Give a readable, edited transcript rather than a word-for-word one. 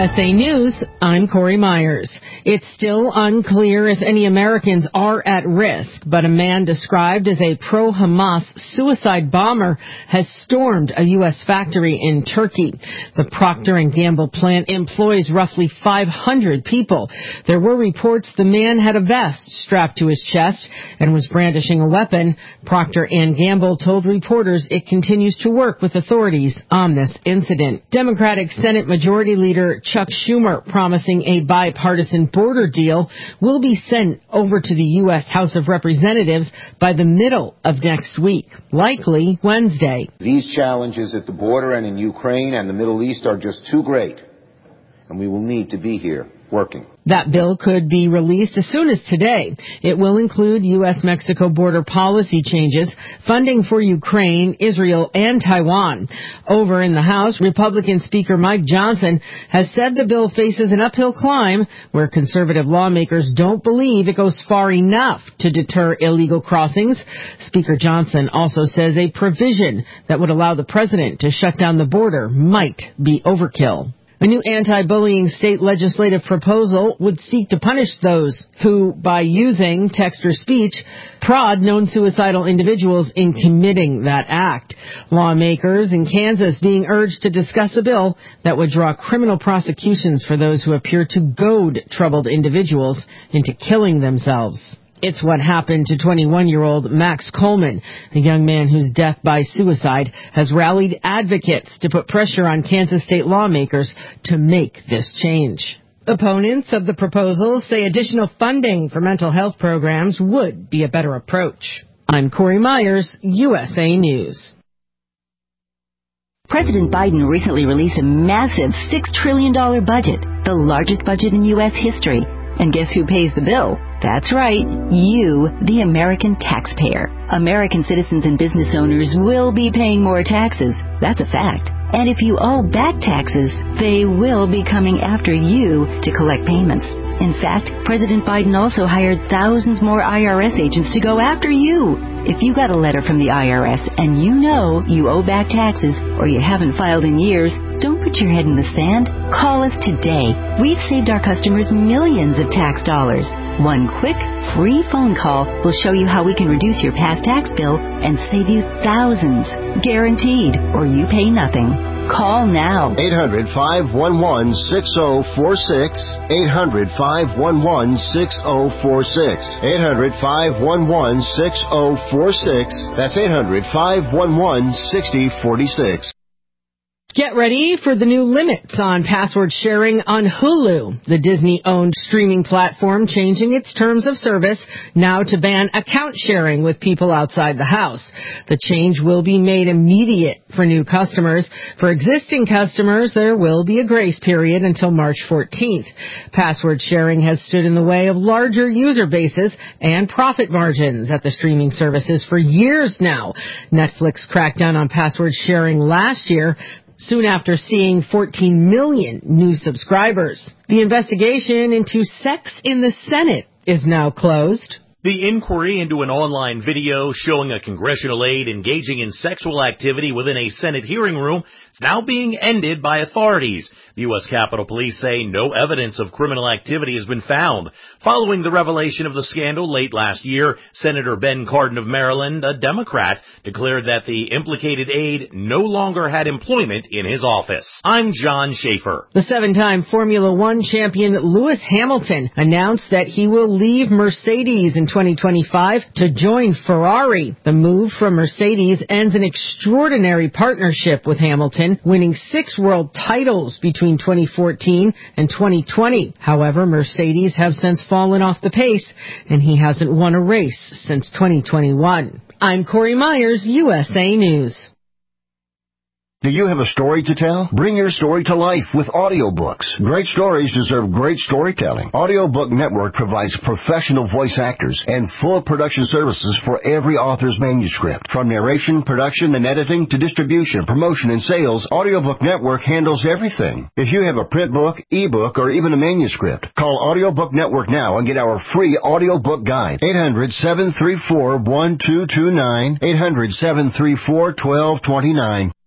USA News, I'm Corey Myers. It's still unclear if any Americans are at risk, but a man described as a pro-Hamas suicide bomber has stormed a U.S. factory in Turkey. The Procter & Gamble plant employs roughly 500 people. There were reports the man had a vest strapped to his chest and was brandishing a weapon. Procter & Gamble told reporters it continues to work with authorities on this incident. Democratic Senate Majority Leader Chuck Schumer promising a bipartisan border deal will be sent over to the U.S. House of Representatives by the middle of next week, likely Wednesday. These challenges at the border and in Ukraine and the Middle East are just too great, and we will need to be here working. That bill could be released as soon as today. It will include U.S.-Mexico border policy changes, funding for Ukraine, Israel, and Taiwan. Over in the House, Republican Speaker Mike Johnson has said the bill faces an uphill climb where conservative lawmakers don't believe it goes far enough to deter illegal crossings. Speaker Johnson also says a provision that would allow the president to shut down the border might be overkill. A new anti-bullying state legislative proposal would seek to punish those who, by using text or speech, prod known suicidal individuals in committing that act. Lawmakers in Kansas being urged to discuss a bill that would draw criminal prosecutions for those who appear to goad troubled individuals into killing themselves. It's what happened to 21-year-old Max Coleman, a young man whose death by suicide has rallied advocates to put pressure on Kansas state lawmakers to make this change. Opponents of the proposal say additional funding for mental health programs would be a better approach. I'm Corey Myers, USA News. President Biden recently released a massive $6 trillion budget, the largest budget in U.S. history. And guess who pays the bill? That's right, you, the American taxpayer. American citizens and business owners will be paying more taxes. That's a fact. And if you owe back taxes, they will be coming after you to collect payments. In fact, President Biden also hired thousands more IRS agents to go after you. If you got a letter from the IRS and you know you owe back taxes or you haven't filed in years, don't put your head in the sand. Call us today. We've saved our customers millions of tax dollars. One quick, free phone call will show you how we can reduce your past tax bill and save you thousands. Guaranteed, or you pay nothing. Call now. 800-511-6046. 800-511-6046. 800-511-6046. That's 800-511-6046. Get ready for the new limits on password sharing on Hulu, the Disney-owned streaming platform changing its terms of service now to ban account sharing with people outside the house. The change will be made immediate for new customers. For existing customers, there will be a grace period until March 14th. Password sharing has stood in the way of larger user bases and profit margins at the streaming services for years now. Netflix cracked down on password sharing last year, soon after seeing 14 million new subscribers. The investigation into sex in the Senate is now closed. The inquiry into an online video showing a congressional aide engaging in sexual activity within a Senate hearing room is now being ended by authorities. The U.S. Capitol Police say no evidence of criminal activity has been found. Following the revelation of the scandal late last year, Senator Ben Cardin of Maryland, a Democrat, declared that the implicated aide no longer had employment in his office. I'm John Schaefer. The seven-time Formula One champion Lewis Hamilton announced that he will leave Mercedes in 2025 to join Ferrari. The move from Mercedes ends an extraordinary partnership with Hamilton, winning 6 world titles between 2014 and 2020. However, Mercedes have since fallen off the pace, and he hasn't won a race since 2021. I'm Corey Myers, USA News. Do you have a story to tell? Bring your story to life with audiobooks. Great stories deserve great storytelling. Audiobook Network provides professional voice actors and full production services for every author's manuscript. From narration, production, and editing to distribution, promotion, and sales, Audiobook Network handles everything. If you have a print book, ebook, or even a manuscript, call Audiobook Network now and get our free audiobook guide. 800-734-1229. 800-734-1229.